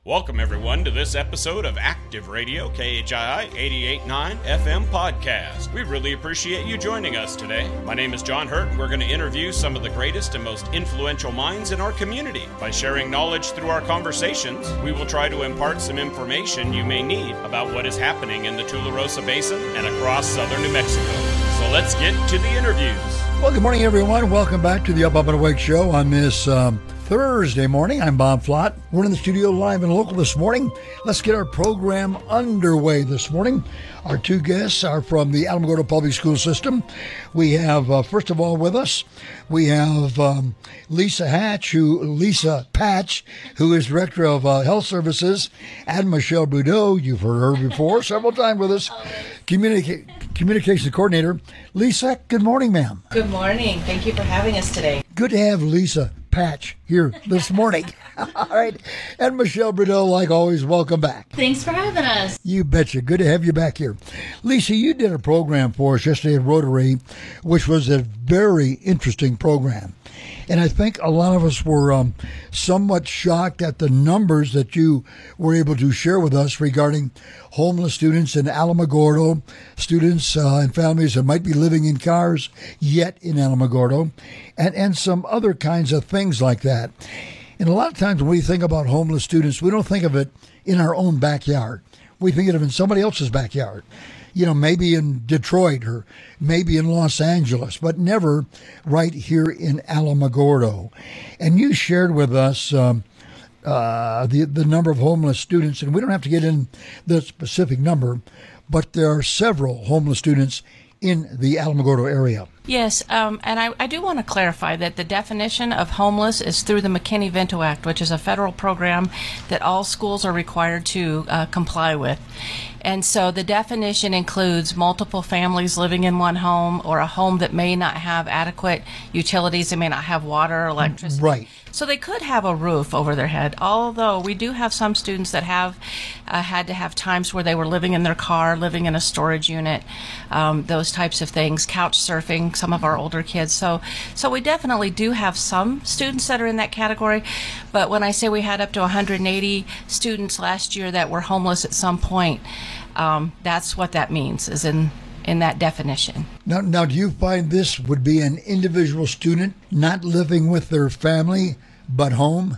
Welcome, everyone, to this episode of Active Radio, KHII 88.9 FM podcast. We really appreciate you joining us today. My name is John Hurt, and we're going to interview some of the greatest and most influential minds in our community. By sharing knowledge through our conversations, we will try to impart some information you may need about what is happening in the Tularosa Basin and across southern New Mexico. So let's get to the interviews. Well, good morning, everyone. Welcome back to the Up and Awake Show on this Thursday morning. I'm Bob Flott. We're in the studio live and local this morning. Let's get our program underway this morning. Our two guests are from the Alamogordo Public School System. We have, first of all, with us, we have Lisa Patch, who is Director of Health Services, and Michelle Boudreau. You've heard her before several times with us. Communications Coordinator. Lisa, good morning, ma'am. Good morning. Thank you for having us today. Good to have Lisa Patch here this morning. All right. And Michelle Boudreau, like always, welcome back. Thanks for having us. You betcha. Good to have you back here. Lisa, you did a program for us yesterday at Rotary, which was a very interesting program. And I think a lot of us were somewhat shocked at the numbers that you were able to share with us regarding homeless students in Alamogordo, students and families that might be living in cars yet in Alamogordo, and some other kinds of things like that. And a lot of times when we think about homeless students, we don't think of it in our own backyard. We think of it in somebody else's backyard. You know, maybe in Detroit or maybe in Los Angeles, but never right here in Alamogordo. And you shared with us the number of homeless students, and we don't have to get in the specific number, but there are several homeless students in the Alamogordo area. Yes, and I do want to clarify that the definition of homeless is through the McKinney-Vento Act, which is a federal program that all schools are required to comply with. And so the definition includes multiple families living in one home or a home that may not have adequate utilities. They may not have water or electricity. Right. So they could have a roof over their head, although we do have some students that have had to have times where they were living in their car, living in a storage unit, those types of things, couch surfing, some of our older kids. So we definitely do have some students that are in that category. But when I say we had up to 180 students last year that were homeless at some point, that's what that means, is in that definition. Now, do you find this would be an individual student not living with their family but home?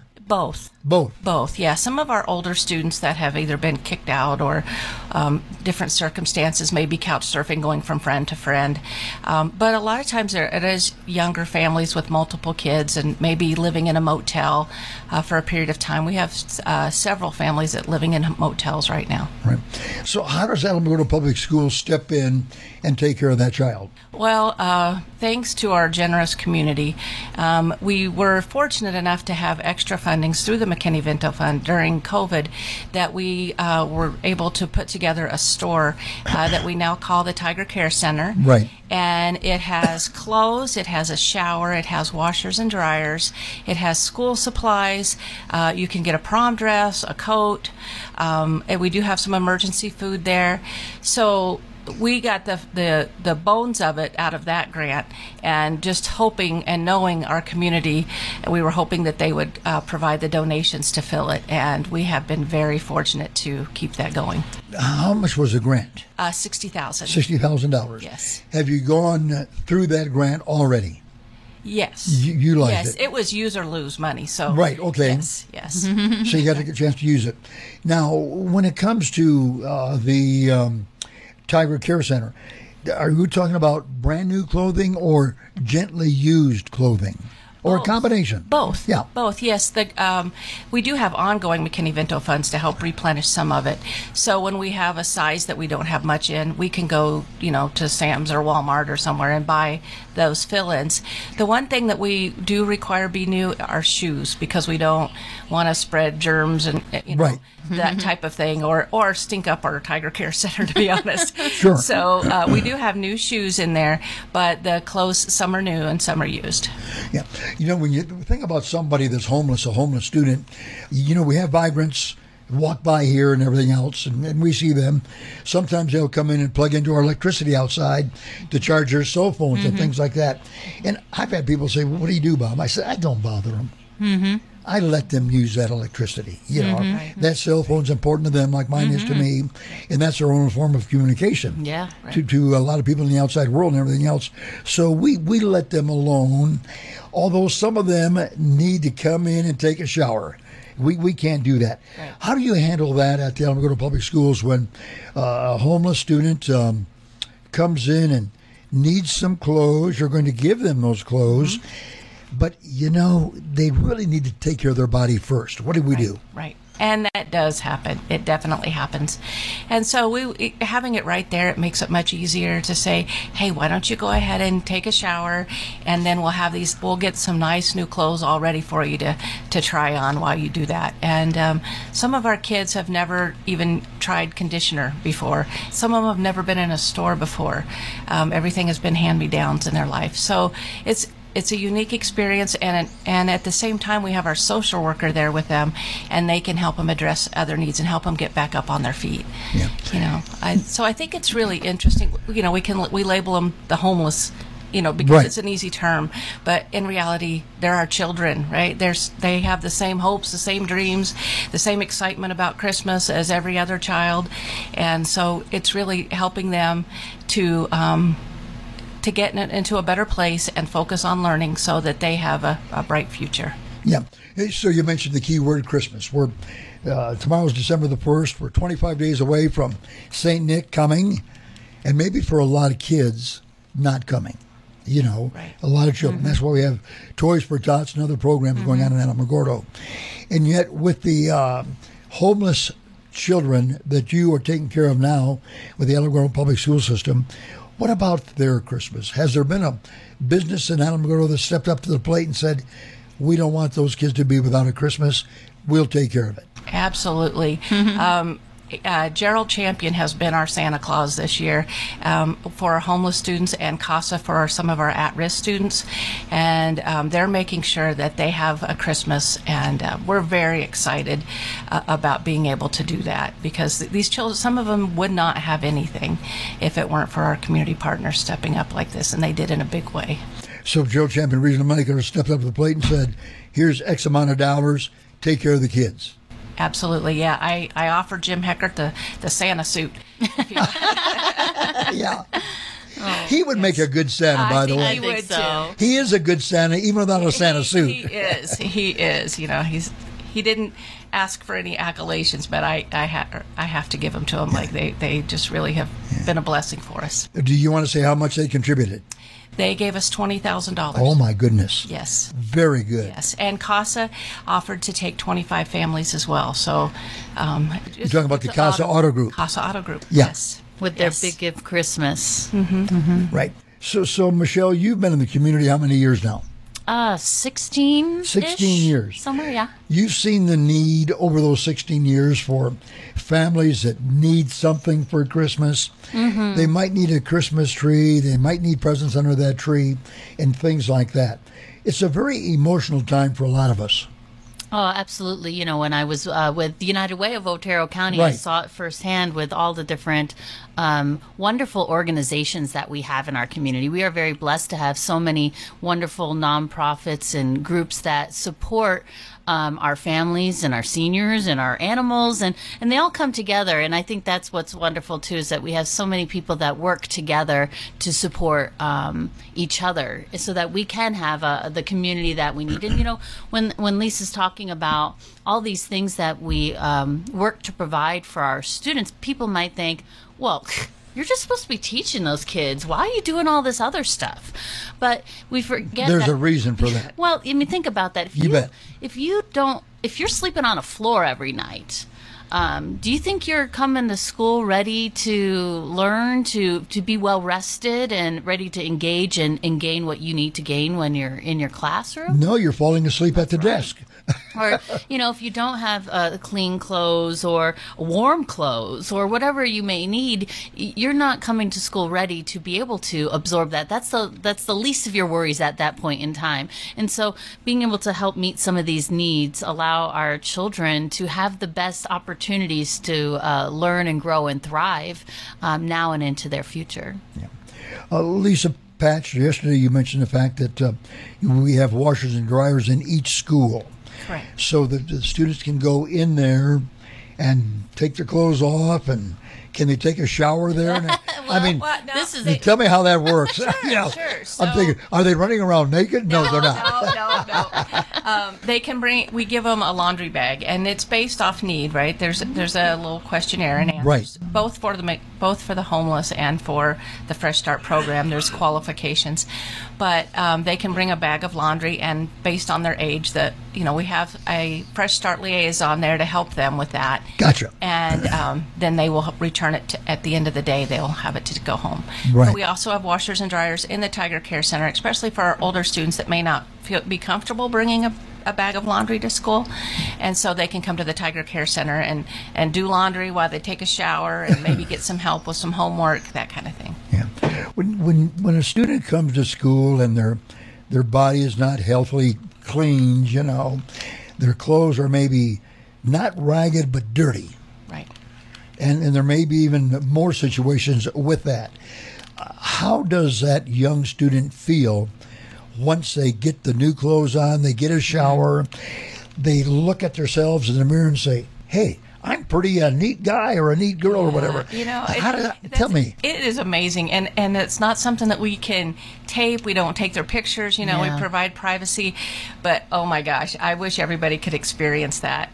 Both, yeah. Some of our older students that have either been kicked out or different circumstances, maybe couch surfing, going from friend to friend. But a lot of times it is younger families with multiple kids and maybe living in a motel for a period of time. We have several families that living in motels right now. Right. So how does Alamogordo Public Schools step in and take care of that child? Well, thanks to our generous community, we were fortunate enough to have extra fundings through the McKinney-Vento Fund during COVID that we were able to put together a store that we now call the Tiger Care Center. Right. And it has clothes, it has a shower, it has washers and dryers, it has school supplies, you can get a prom dress, a coat, and we do have some emergency food there. So we got the bones of it out of that grant, and just hoping and knowing our community, we were hoping that they would provide the donations to fill it, and we have been very fortunate to keep that going. How much was the grant? $60,000. $60,000. Yes. Have you gone through that grant already? Yes. You utilized yes, it? It was use or lose money. So right, okay. Yes. So you got to get a chance to use it. Now, when it comes to the Tiger Care Center, are you talking about brand new clothing or gently used clothing? Or a combination? Both. Yeah. Both, yes. We do have ongoing McKinney-Vento funds to help replenish some of it. So when we have a size that we don't have much in, we can go, to Sam's or Walmart or somewhere and buy those fill-ins. The one thing that we do require be new are shoes, because we don't want to spread germs and, right. that type of thing, or stink up our Tiger Care Center, to be honest. Sure. So we do have new shoes in there, but the clothes, some are new and some are used. Yeah. When you think about somebody that's homeless, a homeless student, we have migrants walk by here and everything else, and we see them. Sometimes they'll come in and plug into our electricity outside to charge their cell phones and things like that. And I've had people say, well, what do you do, Bob? I said, I don't bother them. I let them use that electricity. You know, that cell phone's important to them, like mine is to me, and that's their own form of communication. Yeah, right. To a lot of people in the outside world and everything else. So we let them alone, although some of them need to come in and take a shower. We can't do that. Right. How do you handle that at the Alamogordo Public Schools when a homeless student comes in and needs some clothes? You're going to give them those clothes, but you know they really need to take care of their body first. What do we do? Right. And that does happen. It definitely happens. And so having it right there, it makes it much easier to say, hey, why don't you go ahead and take a shower, and then we'll get some nice new clothes all ready for you to try on while you do that. And some of our kids have never even tried conditioner before. Some of them have never been in a store before. Everything has been hand-me-downs in their life. So it's a unique experience, and at the same time, we have our social worker there with them, and they can help them address other needs and help them get back up on their feet. Yeah. You know, so I think it's really interesting. You know, we label them the homeless, you know, because Right. it's an easy term, but in reality, they're our children, right? They have the same hopes, the same dreams, the same excitement about Christmas as every other child, and so it's really helping them to get into a better place and focus on learning so that they have a bright future. Yeah. So you mentioned the key word, Christmas. Tomorrow's December the 1st. We're 25 days away from St. Nick coming, and maybe for a lot of kids, not coming. You know, Right. a lot of children. That's why we have Toys for Tots and other programs going on in Alamogordo. And yet with the homeless children that you are taking care of now with the Alamogordo Public School System, what about their Christmas? Has there been a business in Alamogordo that stepped up to the plate and said, we don't want those kids to be without a Christmas, we'll take care of it? Absolutely. Gerald Champion has been our Santa Claus this year for our homeless students, and CASA for some of our at-risk students. And they're making sure that they have a Christmas, and we're very excited about being able to do that, because these children, some of them would not have anything if it weren't for our community partners stepping up like this, and they did in a big way. So Gerald Champion Regional Medical stepped up to the plate and said, here's X amount of dollars, take care of the kids. Absolutely, yeah. I offered Jim Heckert the Santa suit. Yeah. He would make a good Santa, by the way. I think so. He is a good Santa, even without a Santa suit. He is. You know, he didn't ask for any accolades, but I have to give them to him. Like they just really have been a blessing for us. Do you want to say how much they contributed? They gave us $20,000. Oh, my goodness. Yes. Very good. Yes, and CASA offered to take 25 families as well. So, You're talking about the CASA Auto Group. CASA Auto Group. Yeah. Yes. With their Big Gift Christmas. Right. So Michelle, you've been in the community how many years now? 16 16 years. Somewhere, yeah. You've seen the need over those 16 years for families that need something for Christmas. Mm-hmm. They might need a Christmas tree. They might need presents under that tree and things like that. It's a very emotional time for a lot of us. Oh, absolutely. You know, when I was with the United Way of Otero County, I Right. saw it firsthand with all the different wonderful organizations that we have in our community. We are very blessed to have so many wonderful nonprofits and groups that support our families and our seniors and our animals, and they all come together. And I think that's what's wonderful too, is that we have so many people that work together to support each other, so that we can have the community that we need. And you know, when Lisa's talking about all these things that we work to provide for our students, people might think, well, you're just supposed to be teaching those kids. Why are you doing all this other stuff? But we forget There's that, a reason for that. Well, I mean, think about that. You bet. If you're sleeping on a floor every night, do you think you're coming to school ready to learn, to be well rested and ready to engage and gain what you need to gain when you're in your classroom? No, you're falling asleep at the desk. Or, you know, if you don't have clean clothes or warm clothes or whatever you may need, you're not coming to school ready to be able to absorb that. That's the least of your worries at that point in time. And so being able to help meet some of these needs, allow our children to have the best opportunities to learn and grow and thrive now and into their future. Yeah. Lisa Patch, yesterday you mentioned the fact that we have washers and dryers in each school. Correct. So that the students can go in there and take their clothes off, and can they take a shower there? And, This is tell me how that works. Sure. I'm thinking, are they running around naked? No, they're not. No. They can bring. We give them a laundry bag, and it's based off need, right? There's a little questionnaire and answers, Right. both for the homeless and for the Fresh Start program. There's qualifications, but they can bring a bag of laundry, and based on their age, we have a Fresh Start liaison there to help them with that. Gotcha. And then they will return it at the end of the day. They'll have it to go home. Right. But we also have washers and dryers in the Tiger Care Center, especially for our older students that may not be comfortable bringing a bag of laundry to school. And so they can come to the Tiger Care Center and do laundry while they take a shower and maybe get some help with some homework, that kind of thing. Yeah. When a student comes to school and their body is not healthily cleaned, their clothes are maybe not ragged but dirty. Right. And there may be even more situations with that. How does that young student feel once they get the new clothes on, they get a shower, they look at themselves in the mirror and say, hey, I'm pretty a neat guy or a neat girl or whatever. Tell me. It is amazing, and it's not something that we can tape. We don't take their pictures. We provide privacy, but oh my gosh, I wish everybody could experience that.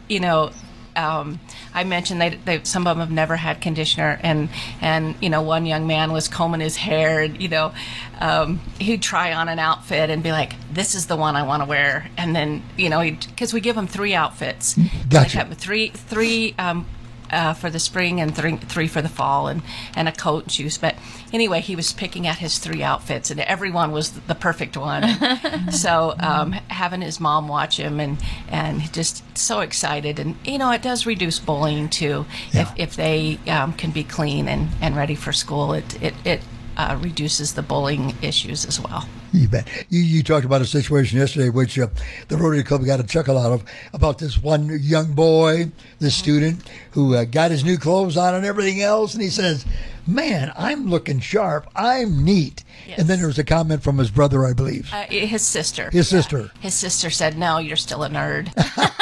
I mentioned they some of them have never had conditioner, and one young man was combing his hair, and he'd try on an outfit and be like, "This is the one I want to wear," and then because we give them 3 outfits, Gotcha. Like three for the spring and three for the fall, and a coat and shoes. But anyway, he was picking out his 3 outfits, and everyone was the perfect one. So having his mom watch him and just so excited, and it does reduce bullying too. Yeah. If they can be clean and ready for school, it reduces the bullying issues as well. You bet. You talked about a situation yesterday which the Rotary Club got a chuckle out of, about this one young boy, this student, who got his new clothes on and everything else, and he says, man, I'm looking sharp. I'm neat. Yes. And then there was a comment from his brother, I believe. His sister. His sister. His sister said, no, you're still a nerd.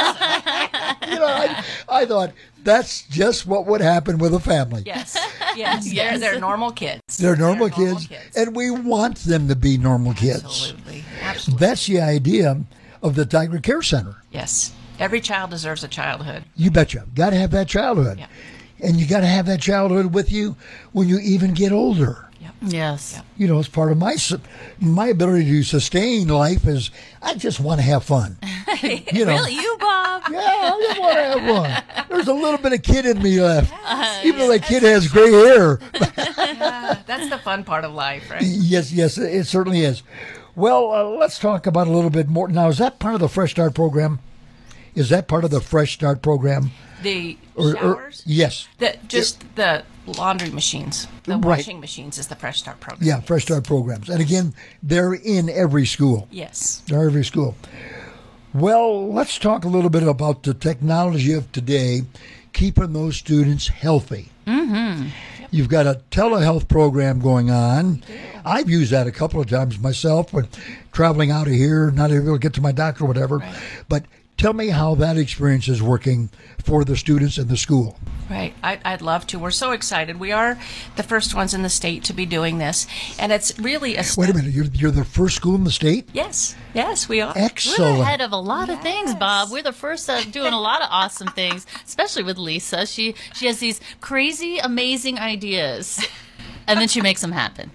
I thought that's just what would happen with a family. Yes. They're normal kids. They're normal kids, and we want them to be normal kids. Absolutely. That's the idea of the Tiger Care Center. Yes. Every child deserves a childhood. You betcha. Got to have that childhood. Yeah. And you got to have that childhood with you when you even get older. Yep. Yes. Yep. It's part of my ability to sustain life is I just want to have fun. Really, you, Bob? Yeah, I just want to have fun. There's a little bit of kid in me left, even though that kid has gray hair. That's the fun part of life, right? Yes, it certainly is. Well, let's talk about a little bit more. Now, is that part of the Fresh Start program? Is that part of the Fresh Start program? The showers? Yes. The laundry machines. The Right. washing machines is the Fresh Start program. Yeah, Fresh Start programs. And again, they're in every school. Yes. They're in every school. Well, let's talk a little bit about the technology of today, keeping those students healthy. Mm-hmm. You've got a telehealth program going on. I've used that a couple of times myself when traveling out of here, not able to get to my doctor or whatever. Right. But tell me how that experience is working for the students in the school. Right. I'd love to. We're so excited. We are the first ones in the state to be doing this. And it's really a step. Wait a minute. You're the first school in the state? Yes, we are. Excellent. We're ahead of a lot of things, Bob. We're the first doing a lot of awesome things, especially with Lisa. She has these crazy, amazing ideas, and then she makes them happen.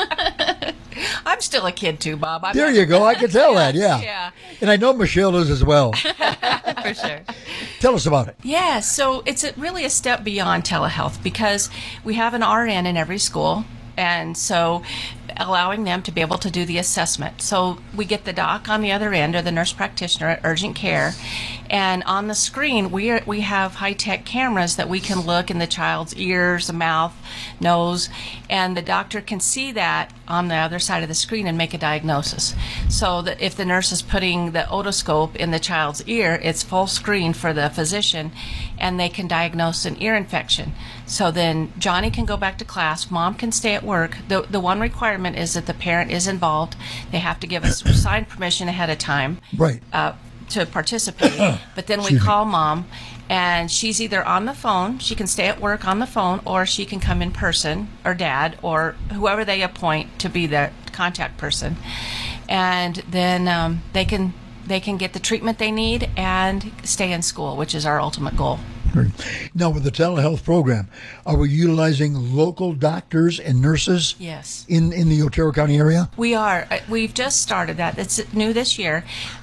I'm still a kid too, Bob. There you go. I can tell that, yeah. Yeah. And I know Michelle is as well. For sure. Tell us about it. Yeah, so it's really a step beyond telehealth because we have an RN in every school, and so allowing them to be able to do the assessment. So we get the doc on the other end, or the nurse practitioner at urgent care, and on the screen we have high-tech cameras that we can look in the child's ears, the mouth, nose, and the doctor can see that on the other side of the screen and make a diagnosis. So that if the nurse is putting the otoscope in the child's ear, it's full screen for the physician, and they can diagnose an ear infection. So then Johnny can go back to class, mom can stay at work. The one requirement is that the parent is involved. They have to give us signed permission ahead of time. Right. to participate, but then we call mom, and she's either on the phone, she can stay at work on the phone, or she can come in person, or dad, or whoever they appoint to be the contact person, and then they can get the treatment they need and stay in school, which is our ultimate goal. Now, with the telehealth program, are we utilizing local doctors and nurses? Yes. In the Otero County area? We are. We've just started that. It's new this year.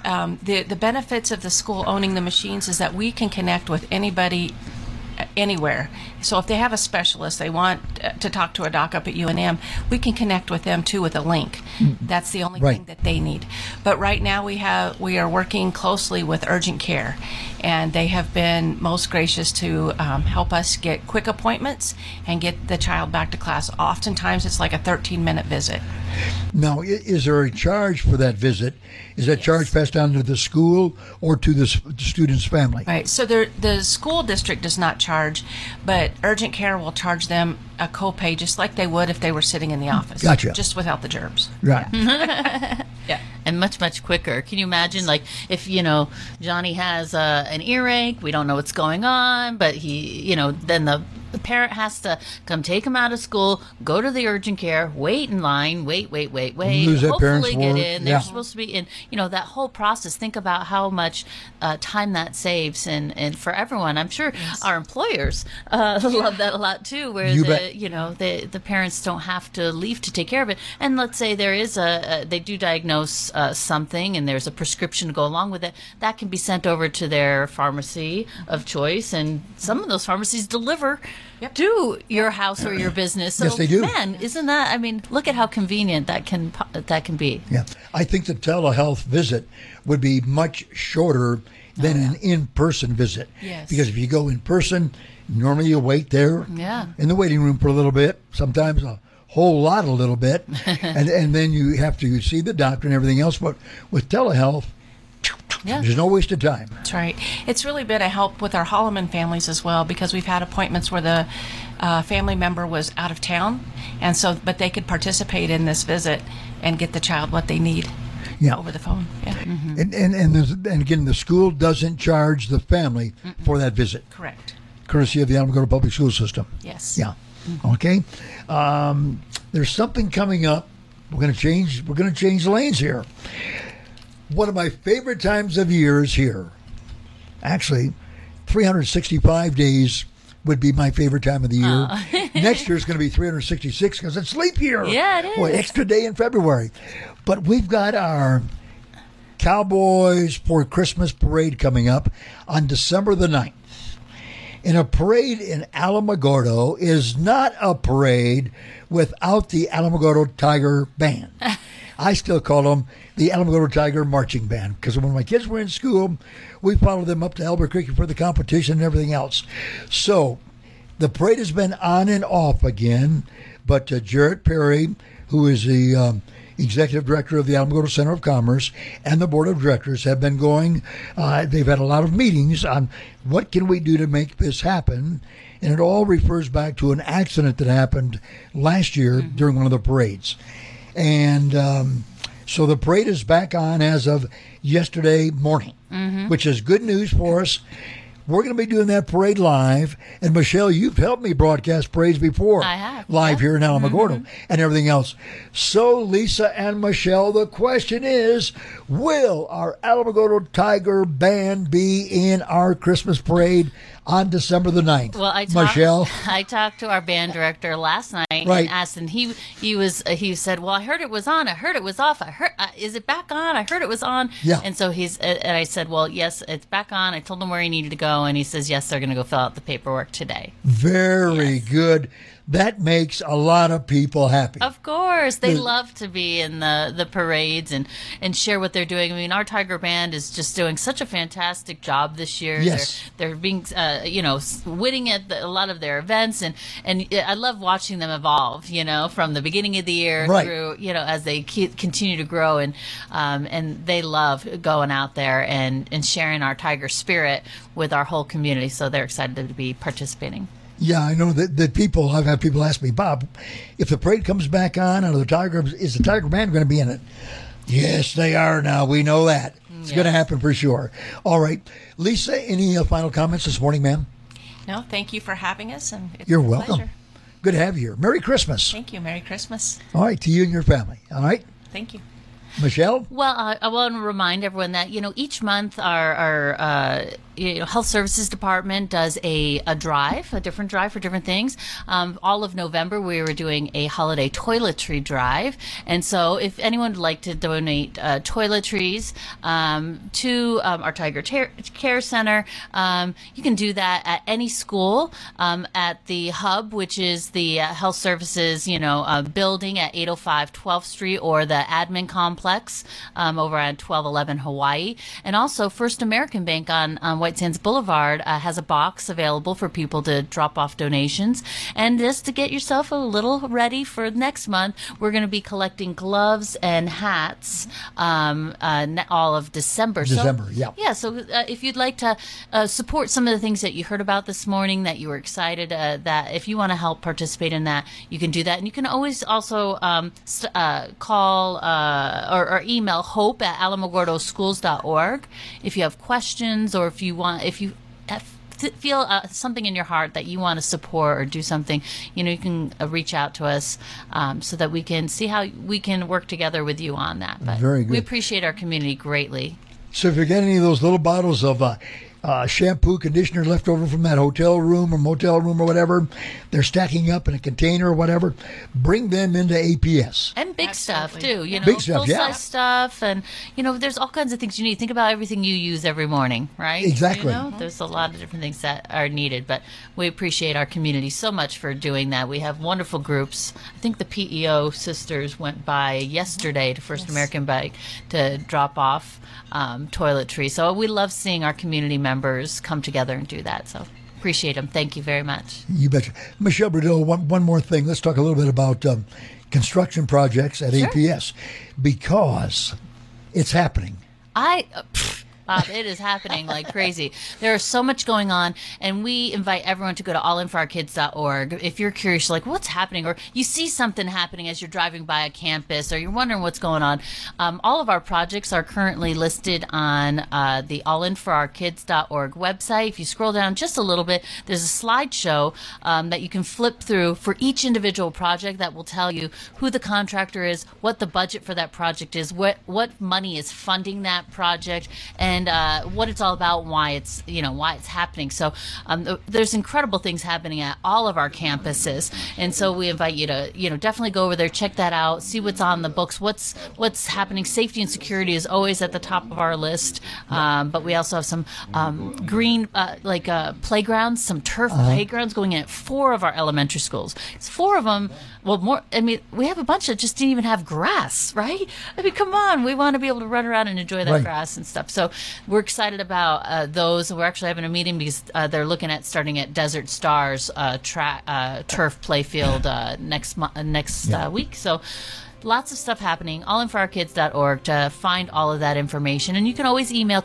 The benefits of the school owning the machines is that we can connect with anybody anywhere. So if they have a specialist, they want to talk to a doc up at UNM, we can connect with them too with a link. That's the only thing that they need. But right now we are working closely with urgent care, and they have been most gracious to help us get quick appointments and get the child back to class. Oftentimes it's like a 13-minute visit. Now, is there a charge for that visit? Is that charge passed down to the school or to the student's family? Right. So the school district does not charge, but urgent care will charge them a copay just like they would if they were sitting in the office. Gotcha. Just without the gerbs. Right. Yeah. And much, much quicker. Can you imagine, like, if, Johnny has an earache, we don't know what's going on, but then the parent has to come take him out of school, go to the urgent care, wait in line, wait, Lose that parent's hopefully get work. in. They're supposed to be in, that whole process. Think about how much time that saves and for everyone. I'm sure our employers love that a lot too, where the parents don't have to leave to take care of it. And let's say there is they do diagnose something and there's a prescription to go along with it, that can be sent over to their pharmacy of choice, and some of those pharmacies deliver to your house or your business. So, yes, they do. Man, isn't that? I mean, look at how convenient that can be. Yeah, I think the telehealth visit would be much shorter than an in-person visit. Yes. Because if you go in person, normally you wait there in the waiting room for a little bit, sometimes a whole lot, a little bit, and then you have to see the doctor and everything else. But with telehealth, there's no waste of time. That's right. It's really been a help with our Holloman families as well, because we've had appointments where the family member was out of town, and so but they could participate in this visit and get the child what they need over the phone. Yeah. Mm-hmm. And again, the school doesn't charge the family for that visit. Correct. Courtesy of the Alamogordo Public School System. Yes. Yeah. Okay. There's something coming up. We're going to change lanes here. One of my favorite times of year is here. Actually, 365 days would be my favorite time of the year. Next year is going to be 366 because it's leap year. Yeah, it is. Boy, extra day in February. But we've got our Cowboys for Christmas parade coming up on December the 9th. And a parade in Alamogordo is not a parade without the Alamogordo Tiger Band. I still call them the Alamogordo Tiger Marching Band, because when my kids were in school, we followed them up to Albuquerque for the competition and everything else. So the parade has been on and off again, but Jarrett Perry, who is the executive director of the Alamogordo Center of Commerce, and the board of directors have been going. They've had a lot of meetings on what can we do to make this happen, and it all refers back to an accident that happened last year during one of the parades. And so the parade is back on as of yesterday morning, which is good news for us. We're going to be doing that parade live. And Michelle, you've helped me broadcast parades before. I have. Live here in Alamogordo and everything else. So, Lisa and Michelle, the question is, will our Alamogordo Tiger Band be in our Christmas parade on December the 9th? Well, I talked to our band director last night and asked, and he said, well, I heard it was on. I heard it was off. I heard, is it back on? I heard it was on. Yeah. And so and I said, well, yes, it's back on. I told him where he needed to go, and he says, yes, they're going to go fill out the paperwork today. Very good. That makes a lot of people happy. Of course. They love to be in the parades and share what they're doing. I mean, our Tiger Band is just doing such a fantastic job this year. Yes. They're being, winning at a lot of their events. And I love watching them evolve, from the beginning of the year through, as they continue to grow. And they love going out there and sharing our Tiger spirit with our whole community. So they're excited to be participating. Yeah, I know that I've had people ask me, Bob, if the parade comes back on, is the Tiger Band going to be in it? Yes, they are now. We know that. It's going to happen for sure. All right. Lisa, any final comments this morning, ma'am? No, thank you for having us. And it's You're a welcome. pleasure. Good to have you here. Merry Christmas. Thank you. Merry Christmas. All right, to you and your family. All right. Thank you. Michelle? Well, I want to remind everyone that, each month our Health Services Department does a different drive for different things. All of November, we were doing a holiday toiletry drive. And so if anyone would like to donate toiletries to our Tiger Care Center, you can do that at any school at the hub, which is the Health Services, building at 805 12th Street, or the admin complex over at 1211 Hawaii. And also First American Bank on White Sands Boulevard has a box available for people to drop off donations. And just to get yourself a little ready for next month, we're going to be collecting gloves and hats all of December. Yeah, so if you'd like to support some of the things that you heard about this morning, that you were excited, that if you want to help participate in that, you can do that. And you can always also call or email hope@alamogordoschools.org if you have questions, or if you feel something in your heart that you want to support or do something, you can reach out to us so that we can see how we can work together with you on that. But very good. We appreciate our community greatly. So if you get any of those little bottles of shampoo, conditioner left over from that hotel room or motel room or whatever, they're stacking up in a container or whatever, bring them into APS. And big stuff, too. Big stuff, full-size stuff. And, there's all kinds of things you need. Think about everything you use every morning, right? Exactly. There's a lot of different things that are needed. But we appreciate our community so much for doing that. We have wonderful groups. I think the PEO sisters went by yesterday to First American Bank to drop off toiletry. So we love seeing our community members come together and do that. So appreciate them. Thank you very much. You betcha. Michelle Burdell, one more thing. Let's talk a little bit about construction projects at APS, because it's happening. Bob, it is happening like crazy. There is so much going on, and we invite everyone to go to allinforourkids.org. If you're curious, like, what's happening, or you see something happening as you're driving by a campus, or you're wondering what's going on, all of our projects are currently listed on the allinforourkids.org website. If you scroll down just a little bit, there's a slideshow that you can flip through for each individual project that will tell you who the contractor is, what the budget for that project is, what money is funding that project, and what it's all about, why it's happening. So there's incredible things happening at all of our campuses, and so we invite you to definitely go over there, check that out, see what's on the books, what's happening. Safety and security is always at the top of our list, but we also have some green playgrounds, some turf playgrounds going in at 4 of our elementary schools. It's 4 of them. Well, more. I mean, we have a bunch that just didn't even have grass, right? I mean, come on. We want to be able to run around and enjoy that grass and stuff. So we're excited about those. We're actually having a meeting because they're looking at starting at Desert Stars turf playfield next week. So lots of stuff happening. Allinforourkids.org to find all of that information. And you can always email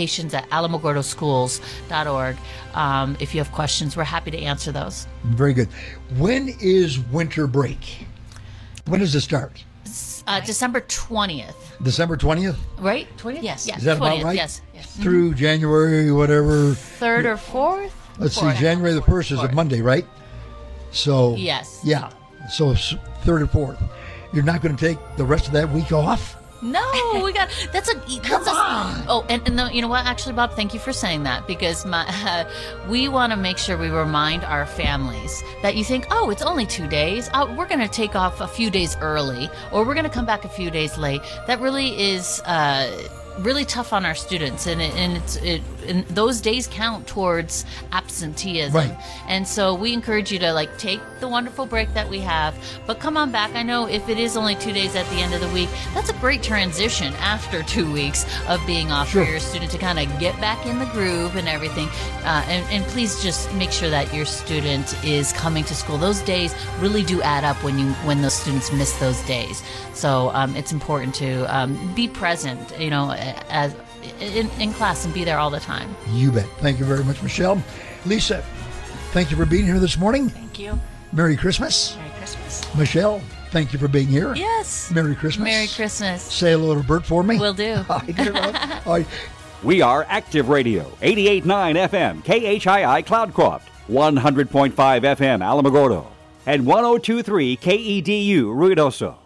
communications@alamogordoschools.org if you have questions. We're happy to answer those. Very good. When is winter break? When does it start? December 20th. December 20th? Right? 20th? Yes. Is that 20th, about right? Yes. Through January, whatever. 3rd or 4th? Let's see, January the 1st is a Monday, right? So, yes. Yeah. So it's 3rd or 4th. You're not going to take the rest of that week off? No, we got Come on. Oh, and you know what? Actually, Bob, thank you for saying that, because we want to make sure we remind our families that you think, oh, it's only 2 days. We're going to take off a few days early, or we're going to come back a few days late. That really is really tough on our students, and those days count towards absenteeism. Right. And so we encourage you to take the wonderful break that we have, but come on back. I know if it is only 2 days at the end of the week, that's a great transition after 2 weeks of being off for your student to kind of get back in the groove and everything. And please just make sure that your student is coming to school. Those days really do add up when those students miss those days. So it's important to be present, as in class, and be there all the time. You bet. Thank you very much, Michelle. Lisa, thank you for being here this morning. Thank you. Merry Christmas. Merry Christmas. Michelle, thank you for being here. Yes. Merry Christmas. Merry Christmas. Say hello to Bert for me. Will do. All right. We are Active Radio, 88.9 FM, KHII Cloudcroft, 100.5 FM Alamogordo, and 102.3 KEDU Ruidoso.